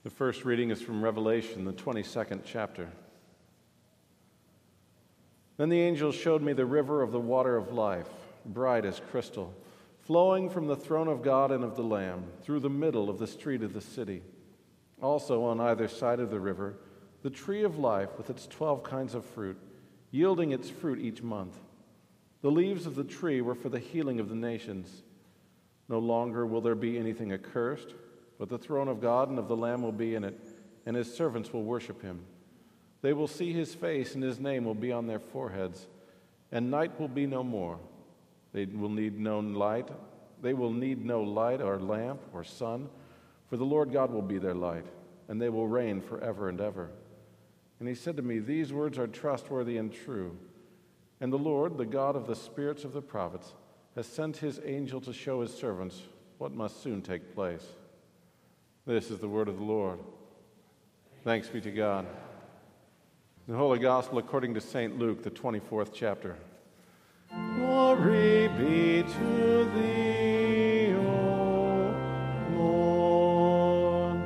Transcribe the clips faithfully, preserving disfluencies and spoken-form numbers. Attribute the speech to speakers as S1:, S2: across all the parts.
S1: The first reading is from Revelation, the twenty-second chapter. Then the angel showed me the river of the water of life, bright as crystal, flowing from the throne of God and of the Lamb, through the middle of the street of the city. Also on either side of the river, the tree of life with its twelve kinds of fruit, yielding its fruit each month. The leaves of the tree were for the healing of the nations. No longer will there be anything accursed, but the throne of God and of the Lamb will be in it, and his servants will worship him. They will see his face, and his name will be on their foreheads, and night will be no more. They will need no light. They will need no light or lamp or sun, for the Lord God will be their light, and they will reign forever and ever. And he said to me, "These words are trustworthy and true. And the Lord, the God of the spirits of the prophets, has sent his angel to show his servants what must soon take place." This is the word of the Lord. Thanks be to God. The Holy Gospel according to Saint Luke, the twenty-fourth chapter. Glory be to thee, O Lord.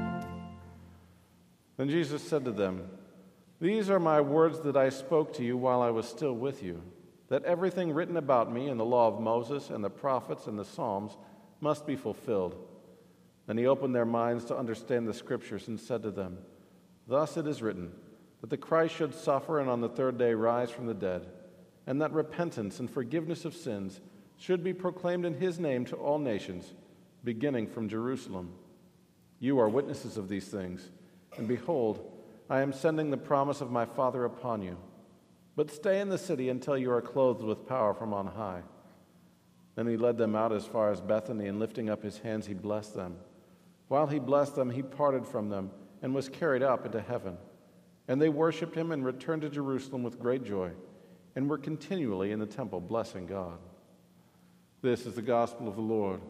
S1: Then Jesus said to them, "These are my words that I spoke to you while I was still with you, that everything written about me in the law of Moses and the prophets and the Psalms must be fulfilled." Then he opened their minds to understand the Scriptures and said to them, "Thus it is written, that the Christ should suffer and on the third day rise from the dead, and that repentance and forgiveness of sins should be proclaimed in his name to all nations, beginning from Jerusalem. You are witnesses of these things, and behold, I am sending the promise of my Father upon you. But stay in the city until you are clothed with power from on high." Then he led them out as far as Bethany, and lifting up his hands, he blessed them. While he blessed them, he parted from them and was carried up into heaven. And they worshipped him and returned to Jerusalem with great joy, and were continually in the temple blessing God. This is the gospel of the Lord.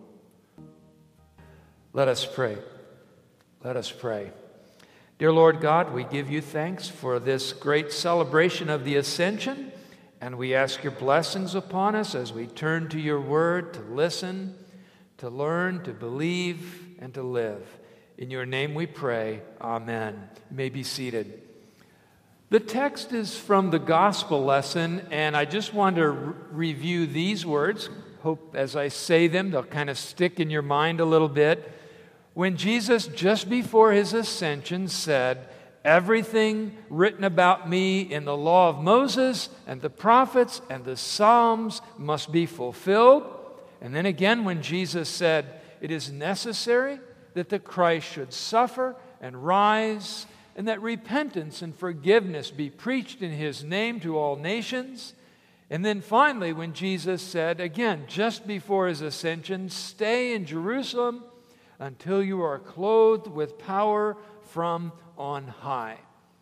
S2: Let us pray. Let us pray. Dear Lord God, we give you thanks for this great celebration of the Ascension, and we ask your blessings upon us as we turn to your word to listen, to learn, to believe, and to live. In your name we pray. Amen. You may be seated. The text is from the gospel lesson, and I just want to re- review these words. Hope as I say them, they'll kind of stick in your mind a little bit. When Jesus, just before his ascension, said, "Everything written about me in the law of Moses and the prophets and the Psalms must be fulfilled." And then again when Jesus said, "It is necessary that the Christ should suffer and rise, and that repentance and forgiveness be preached in his name to all nations." And then finally, when Jesus said, again, just before his ascension, "Stay in Jerusalem until you are clothed with power from on high."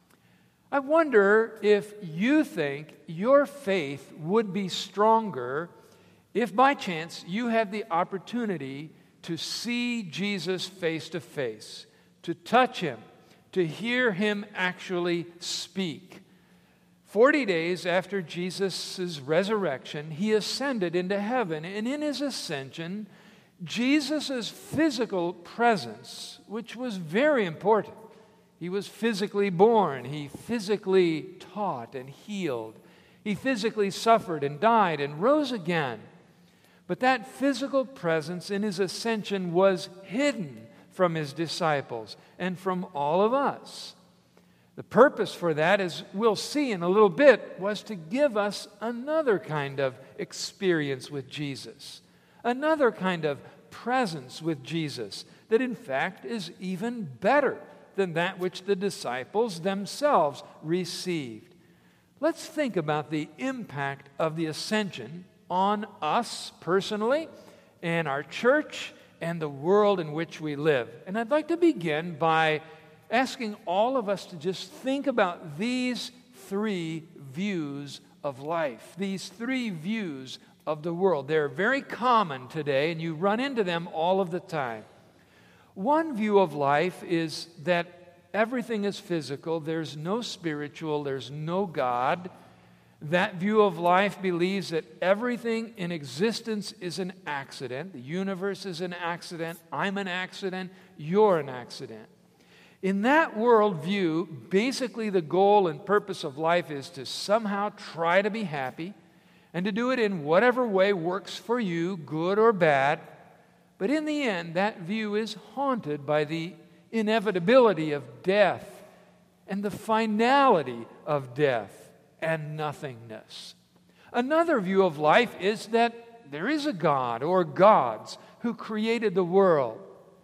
S2: I wonder if you think your faith would be stronger if by chance you had the opportunity to see Jesus face to face, to touch him, to hear him actually speak. Forty days after Jesus' resurrection, he ascended into heaven, and in his ascension, Jesus' physical presence, which was very important. He was physically born, he physically taught and healed, he physically suffered and died and rose again. But that physical presence in his ascension was hidden from his disciples and from all of us. The purpose for that, as we'll see in a little bit, was to give us another kind of experience with Jesus, another kind of presence with Jesus that in fact is even better than that which the disciples themselves received. Let's think about the impact of the ascension on us personally and our church and the world in which we live. And I'd like to begin by asking all of us to just think about these three views of life, these three views of the world. They're very common today, and you run into them all of the time. One view of life is that everything is physical, there's no spiritual, there's no God. That view of life believes that everything in existence is an accident. The universe is an accident. I'm an accident. You're an accident. In that worldview, basically the goal and purpose of life is to somehow try to be happy and to do it in whatever way works for you, good or bad. But in the end, that view is haunted by the inevitability of death and the finality of death and nothingness. Another view of life is that there is a God or gods who created the world.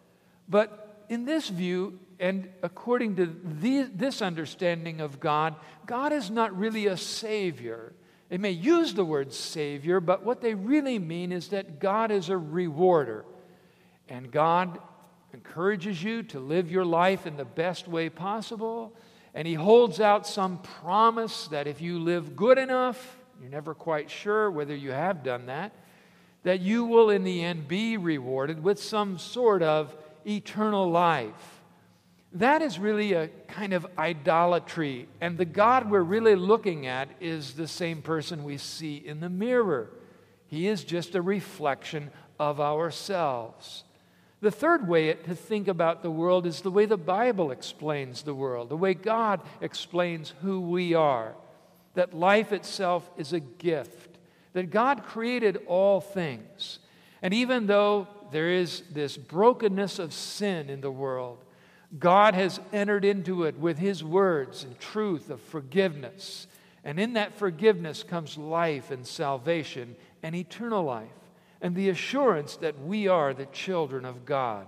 S2: But in this view, and according to the, this understanding of God, God is not really a savior. They may use the word savior, but what they really mean is that God is a rewarder. And God encourages you to live your life in the best way possible. And He holds out some promise that if you live good enough, you're never quite sure whether you have done that, that you will in the end be rewarded with some sort of eternal life. That is really a kind of idolatry. And the God we're really looking at is the same person we see in the mirror. He is just a reflection of ourselves. The third way to think about the world is the way the Bible explains the world, the way God explains who we are, that life itself is a gift, that God created all things. And even though there is this brokenness of sin in the world, God has entered into it with His words and truth of forgiveness. And in that forgiveness comes life and salvation and eternal life, and the assurance that we are the children of God.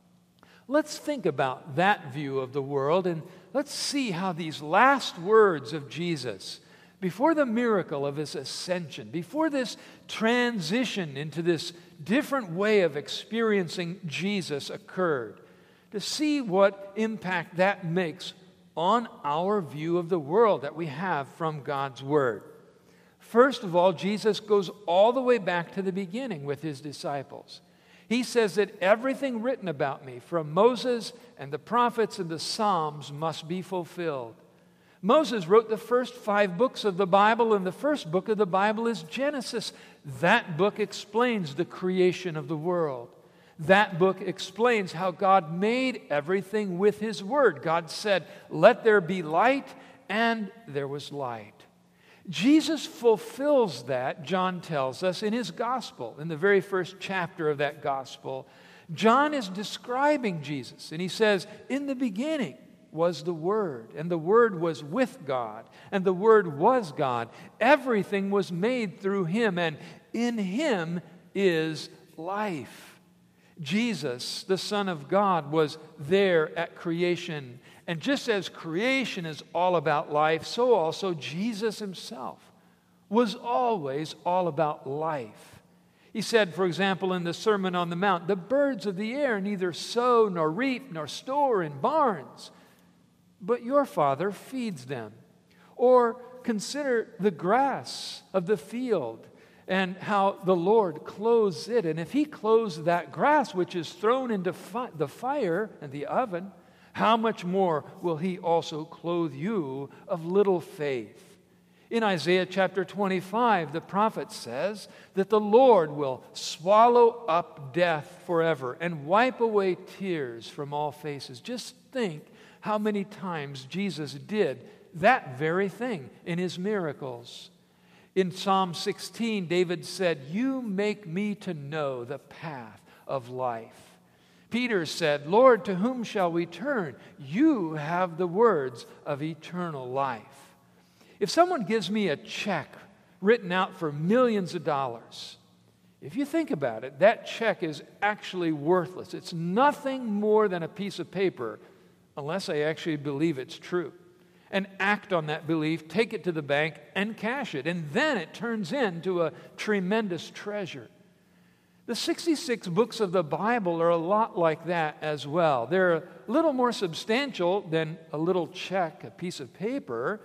S2: Let's think about that view of the world, and let's see how these last words of Jesus, before the miracle of His ascension, before this transition into this different way of experiencing Jesus occurred, to see what impact that makes on our view of the world that we have from God's Word. First of all, Jesus goes all the way back to the beginning with His disciples. He says that everything written about me from Moses and the prophets and the Psalms must be fulfilled. Moses wrote the first five books of the Bible, and the first book of the Bible is Genesis. That book explains the creation of the world. That book explains how God made everything with His Word. God said, "Let there be light," and there was light. Jesus fulfills that, John tells us, in his gospel. In the very first chapter of that gospel, John is describing Jesus, and he says, "In the beginning was the Word, and the Word was with God, and the Word was God. Everything was made through Him, and in Him is life." Jesus, the Son of God, was there at creation. And just as creation is all about life, so also Jesus Himself was always all about life. He said, for example, in the Sermon on the Mount, "The birds of the air neither sow nor reap nor store in barns, but your Father feeds them." Or consider the grass of the field and how the Lord clothes it. And if He clothes that grass which is thrown into fi- the fire and the oven, how much more will He also clothe you of little faith? In Isaiah chapter twenty-five, the prophet says that the Lord will swallow up death forever and wipe away tears from all faces. Just think how many times Jesus did that very thing in His miracles. In Psalm sixteen, David said, "You make me to know the path of life." Peter said, "Lord, to whom shall we turn? You have the words of eternal life." If someone gives me a check written out for millions of dollars, if you think about it, that check is actually worthless. It's nothing more than a piece of paper unless I actually believe it's true and act on that belief, take it to the bank, and cash it. And then it turns into a tremendous treasure. The sixty-six books of the Bible are a lot like that as well. They're a little more substantial than a little check, a piece of paper.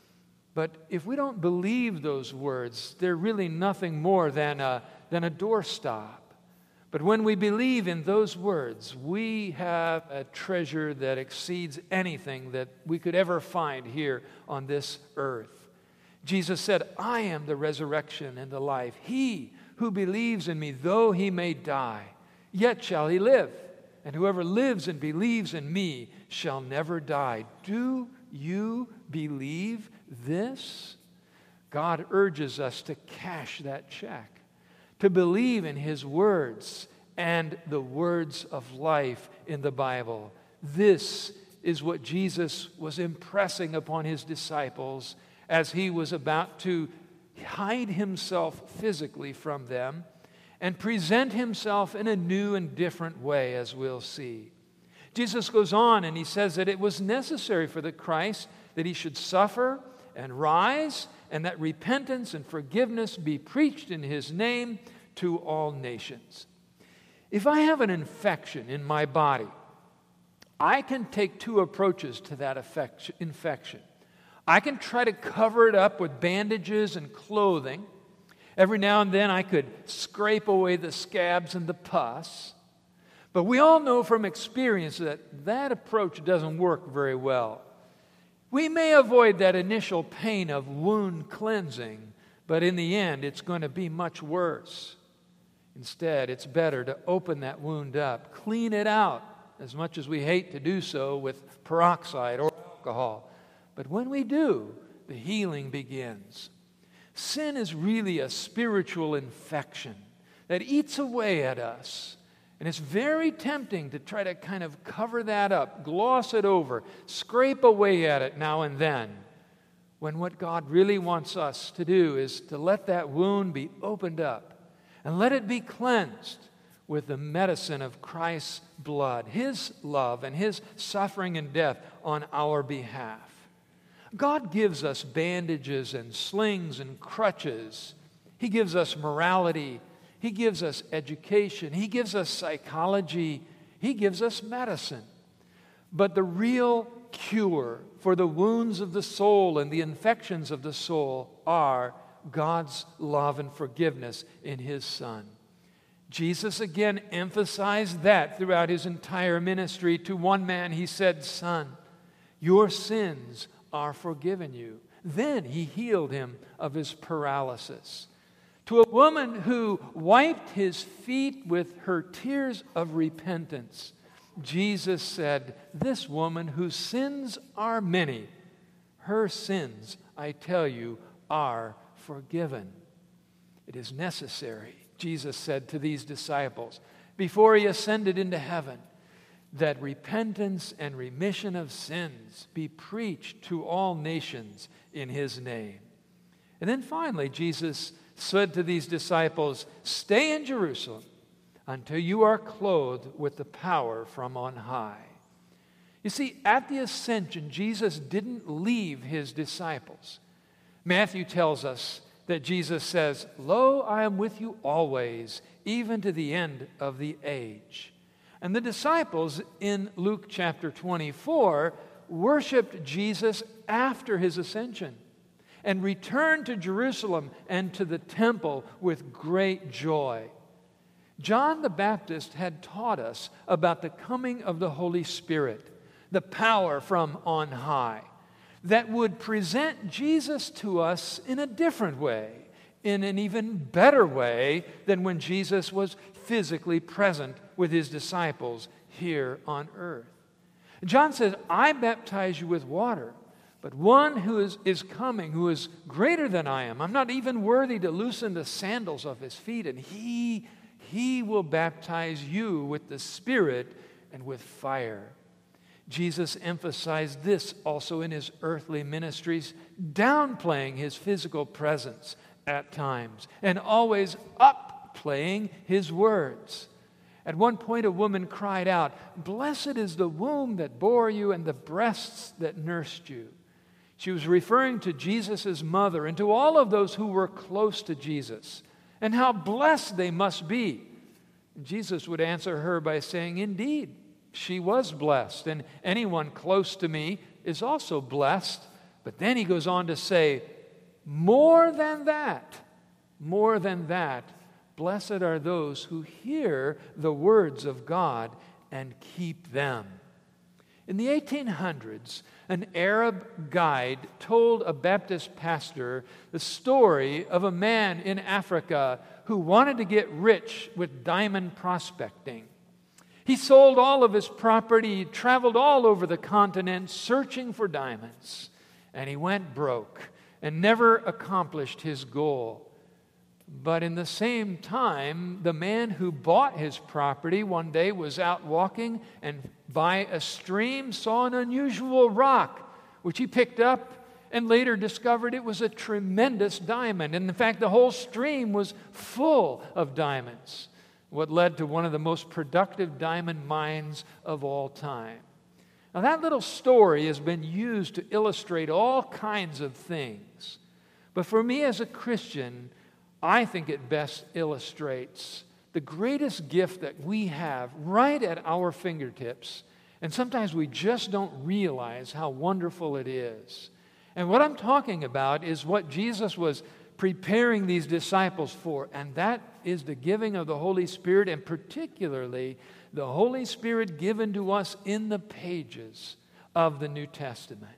S2: But if we don't believe those words, they're really nothing more than a, than a doorstop. But when we believe in those words, we have a treasure that exceeds anything that we could ever find here on this earth. Jesus said, "I am the resurrection and the life. He who believes in me, though he may die, yet shall he live. and whoever lives and believes in me shall never die. Do you believe this? God urges us to cash that check, to believe in His words and the words of life in the Bible. This is what Jesus was impressing upon His disciples as He was about to hide Himself physically from them and present Himself in a new and different way, as we'll see. Jesus goes on and He says that it was necessary for the Christ that He should suffer and rise, and that repentance and forgiveness be preached in His name to all nations. If I have an infection in my body, I can take two approaches to that infection. I can try to cover it up with bandages and clothing. Every now and then I could scrape away the scabs and the pus. But we all know from experience that that approach doesn't work very well. We may avoid that initial pain of wound cleansing, but in the end it's going to be much worse. Instead, it's better to open that wound up, clean it out, as much as we hate to do so with peroxide or alcohol. But when we do, the healing begins. Sin is really a spiritual infection that eats away at us. And it's very tempting to try to kind of cover that up, gloss it over, scrape away at it now and then, when what God really wants us to do is to let that wound be opened up and let it be cleansed with the medicine of Christ's blood, His love and His suffering and death on our behalf. God gives us bandages and slings and crutches. He gives us morality. He gives us education. He gives us psychology. He gives us medicine. But the real cure for the wounds of the soul and the infections of the soul are God's love and forgiveness in His Son. Jesus again emphasized that throughout His entire ministry. To one man He said, "Son, your sins are forgiven you." Then He healed him of his paralysis. To a woman who wiped His feet with her tears of repentance, Jesus said, "This woman whose sins are many, her sins, I tell you, are forgiven." It is necessary, Jesus said to these disciples, before He ascended into heaven, that repentance and remission of sins be preached to all nations in His name. And then finally, Jesus said to these disciples, "Stay in Jerusalem until you are clothed with the power from on high." You see, at the ascension, Jesus didn't leave His disciples. Matthew tells us that Jesus says, "Lo, I am with you always, even to the end of the age." And the disciples in Luke chapter twenty-four worshiped Jesus after His ascension and returned to Jerusalem and to the temple with great joy. John the Baptist had taught us about the coming of the Holy Spirit, the power from on high, that would present Jesus to us in a different way, in an even better way than when Jesus was physically present with His disciples here on earth. John says, "I baptize you with water, but one who is, is coming, who is greater than I am, I'm not even worthy to loosen the sandals of His feet, and He, He will baptize you with the Spirit and with fire." Jesus emphasized this also in His earthly ministries, downplaying His physical presence at times and always upplaying His words. At one point, a woman cried out, "Blessed is the womb that bore you and the breasts that nursed you." She was referring to Jesus' mother and to all of those who were close to Jesus and how blessed they must be. And Jesus would answer her by saying, "Indeed, she was blessed, and anyone close to me is also blessed." But then He goes on to say, "More than that, more than that, blessed are those who hear the words of God and keep them." In the eighteen hundreds, an Arab guide told a Baptist pastor the story of a man in Africa who wanted to get rich with diamond prospecting. He He sold all of his property. He traveled all over the continent searching for diamonds. And he went broke and never accomplished his goal. But in the same time, the man who bought his property one day was out walking and by a stream saw an unusual rock, which he picked up and later discovered it was a tremendous diamond. And in fact, the whole stream was full of diamonds, what led to one of the most productive diamond mines of all time. Now, that little story has been used to illustrate all kinds of things. But for me as a Christian, I think it best illustrates the greatest gift that we have right at our fingertips. And sometimes we just don't realize how wonderful it is. And what I'm talking about is what Jesus was preparing these disciples for, and that is the giving of the Holy Spirit, and particularly the Holy Spirit given to us in the pages of the New Testament.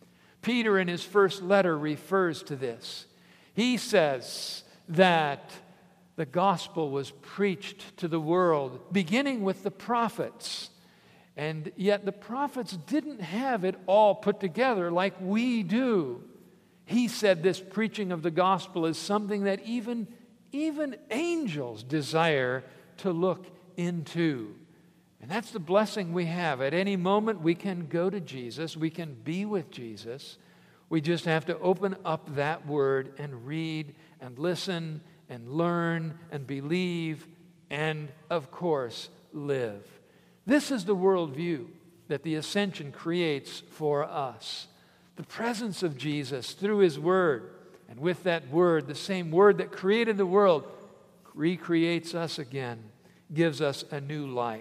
S2: Peter, in his first letter, refers to this. He says that the gospel was preached to the world, beginning with the prophets. And yet the prophets didn't have it all put together like we do. He said this preaching of the gospel is something that even, even angels desire to look into. And that's the blessing we have. At any moment we can go to Jesus. We can be with Jesus. We just have to open up that word and read and listen and learn and believe and, of course, live. This is the worldview that the ascension creates for us. The presence of Jesus through His Word. And with that Word, the same Word that created the world, recreates us again, gives us a new life.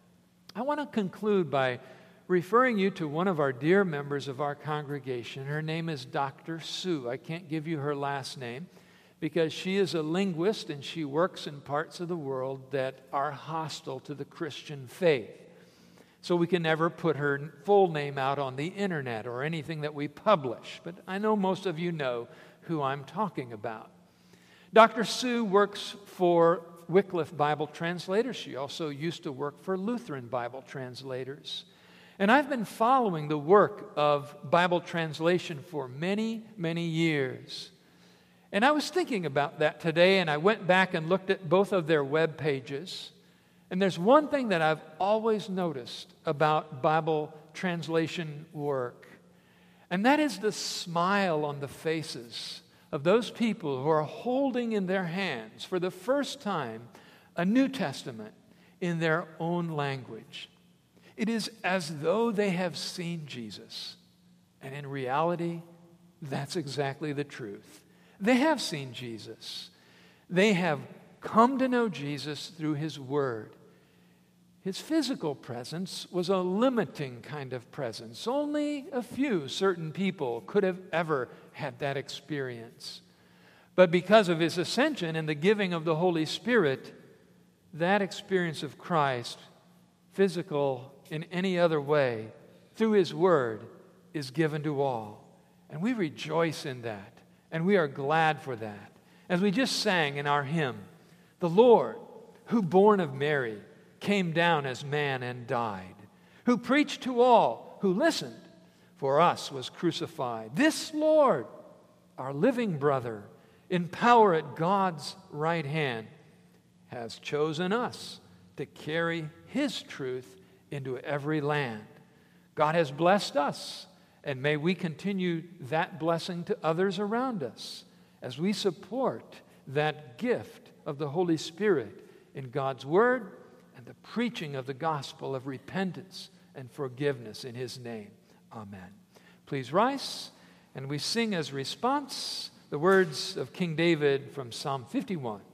S2: I want to conclude by referring you to one of our dear members of our congregation. Her name is Doctor Sue. I can't give you her last name because she is a linguist and she works in parts of the world that are hostile to the Christian faith. So we can never put her full name out on the internet or anything that we publish. But I know most of you know who I'm talking about. Doctor Sue works for Wycliffe Bible Translators. She also used to work for Lutheran Bible Translators. And I've been following the work of Bible translation for many, many years. And I was thinking about that today, and I went back and looked at both of their web pages. And there's one thing that I've always noticed about Bible translation work, and that is the smile on the faces of those people who are holding in their hands for the first time a New Testament in their own language. It is as though they have seen Jesus. And in reality, that's exactly the truth. They have seen Jesus. They have come to know Jesus through His Word. His physical presence was a limiting kind of presence. Only a few certain people could have ever had that experience. But because of His ascension and the giving of the Holy Spirit, that experience of Christ, physical in any other way, through His Word, is given to all. And we rejoice in that. And we are glad for that. As we just sang in our hymn, the Lord, who born of Mary, came down as man and died, who preached to all, who listened, for us was crucified. This Lord, our living brother, in power at God's right hand, has chosen us to carry His truth into every land. God has blessed us, and may we continue that blessing to others around us as we support that gift of the Holy Spirit in God's Word and the preaching of the gospel of repentance and forgiveness in His name. Amen. Please rise, and we sing as response the words of King David from Psalm fifty-one.